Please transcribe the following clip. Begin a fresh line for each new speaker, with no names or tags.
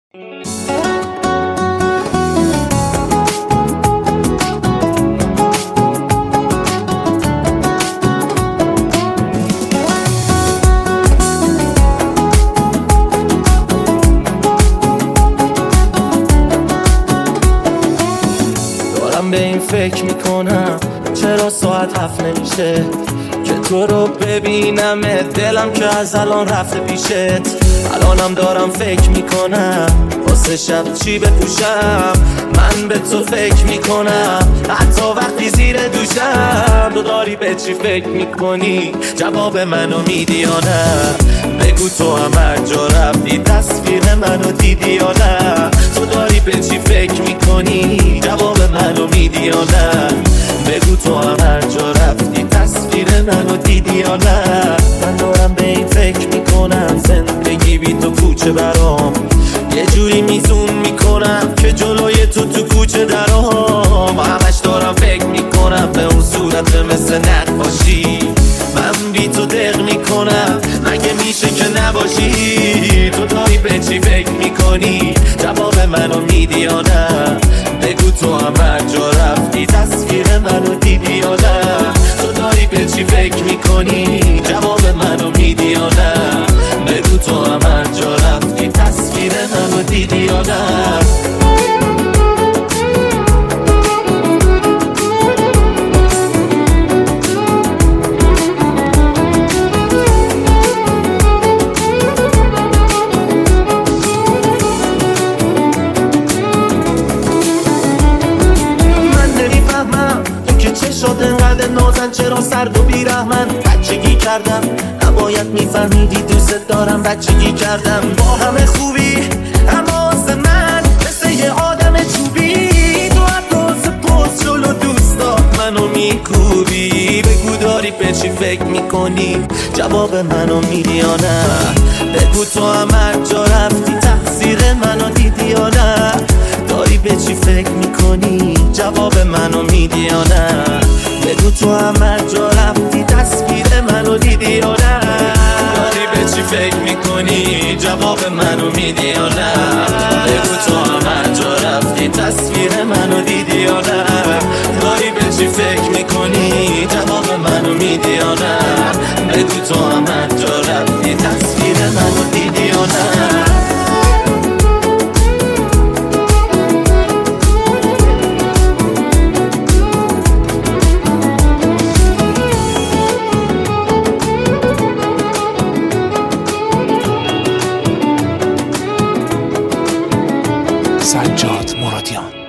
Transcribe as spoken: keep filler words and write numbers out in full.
دارم به این فکر میکنم چرا ساعت هفت نمیشه که تو رو ببینم، دلم که از الان رفته پیشت. الانم دارم فکر میکنم واسه شب چی بپوشم. من به تو فکر میکنم حتی وقتی زیر دوشم. تو داری به چی فکر میکنی؟ جواب منو میدی یا نه؟ بگو تو هم هر جا رفتی تصویر منو دیدی یا نه؟ تو داری به چی فکر میکنی؟ جواب منو میدی یا نه؟ بگو تو هم هر جا رفتی تصویر منو دیدی یا نه؟ من دارم به این فکر میکنم زندگی بی تو کوچه برام. یه جوری میزون میکنم که جلوی تو تو کوچه درام. همش دارم فکر میکنم به اون صورت مثل نقاشی. من بی تو دق میکنم مگه میشه که نباشی؟ تو داری به چی فکر میکنی؟ جواب منو میدی یا نه؟ بگو تو هم هر جا رفتی تصویر منو دیدی یا نه؟ تو داری به چی فکر میکنی؟ جواب منو میدی یا نه؟ بگو تو هم هر جا رفتی تصویر منو دیدی یا نه؟ شد انقدر نازن چرا سرد و بیرحمن؟ بچگی کردم نباید میفهمیدی دوست دارم. بچگی کردم با همه خوبی اما واسه من مثل یه آدم چوبی. تو عباس پست جلو دوستا منو میکوبی. بگو داری به چی فکر میکنی؟ جواب منو میدی یا نه؟ بگو تو هم هر جا رفتی تقصیر منو دیدی یا نه؟ داری به چی فکر میکنی؟ جواب منو میدی یا نه؟ بگو تو هم هر جا رفتی تصویر منو دیدی یا نه؟ داری به چی فکر میکنی؟ جواب منو میدی یا نه؟ بگو تو هم هر جا رفتی تصویر منو دیدی یا نه؟ داری به چی فکر میکنی؟ جواب منو میدی یا نه؟ بگو تو هم هر جا رفتی تصویر منو دیدی یا نه؟
سجاد مرادیان.